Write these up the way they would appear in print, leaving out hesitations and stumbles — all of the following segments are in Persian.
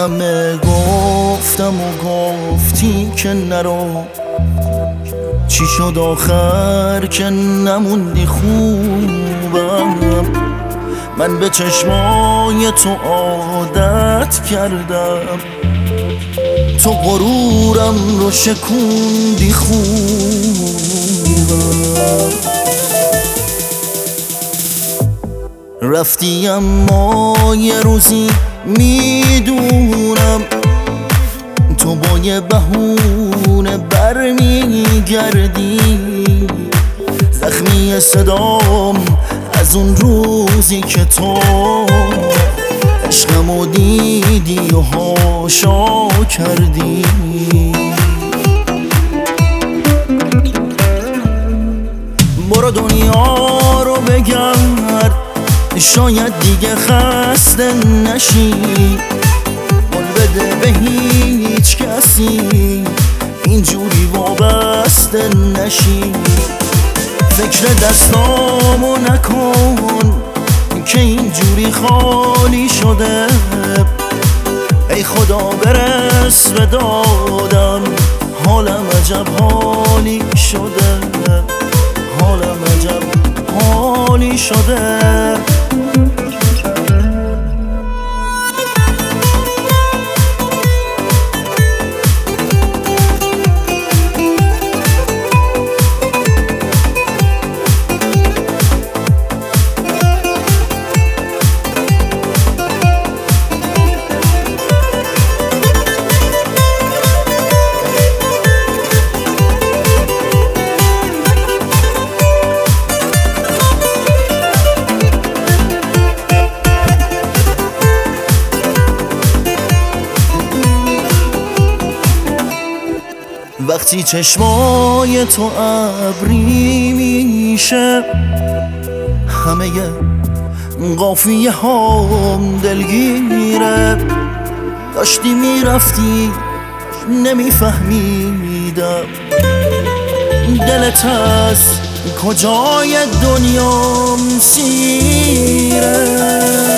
همه گفتم و گفتی که نرو، چی شد آخر که نموندی خوبم؟ من به چشمای تو عادت کردم، تو غرورم رو شکوندی خوبم. رفتی اما یه روزی میدونم تو با یه بهونه برمیگردی. زخمی صدام از اون روزی که تو عشقمو دیدی و هاشا کردی. برو دنیا رو بگرد، شاید دیگه خسته نشی. قول بده به هیچ کسی اینجوری وابسته نشی. فکر دستامو نکن که اینجوری خالی شده. ای خدا برس به دادم، حالم عجب حالی شده، حالم عجب حالی شده. وقتی چشمای تو ابری میشه، همه قافیه هام دلگیره. داشتی میرفتی نمیفهمیدم دلت از کجای دنیام سیره.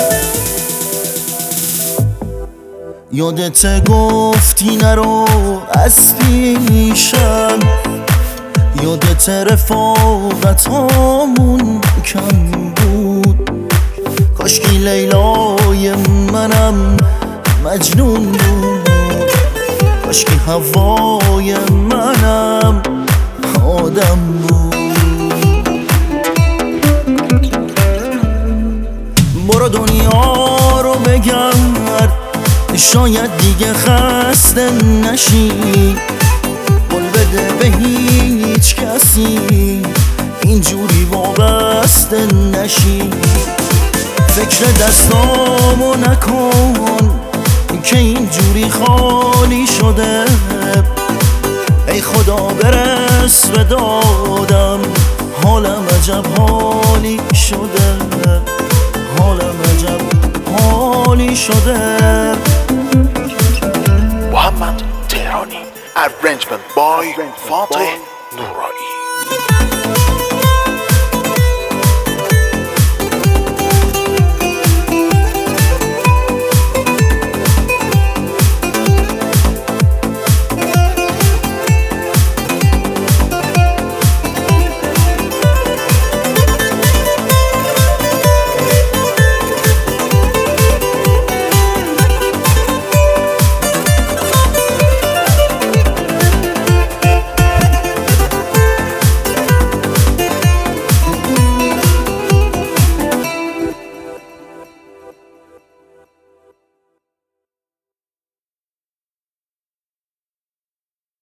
یادت گفتی نرو از پیشم، یادت رفاقتامون کم بود. کاشکی لیلای منم مجنون بود، کاشکی هوای منم آدم بود. برو دنیا رو بگرد، شاید دیگه خسته نشی. قول بده به هیچ کسی اینجوری وابسته نشی. فکر دستامو نکن که اینجوری خالی شده. ای خدا برس به دادم، حالم عجب حالی شده، حالم عجب حالی شده. محمد تهرانی. Arrangement by Fateh Noorani.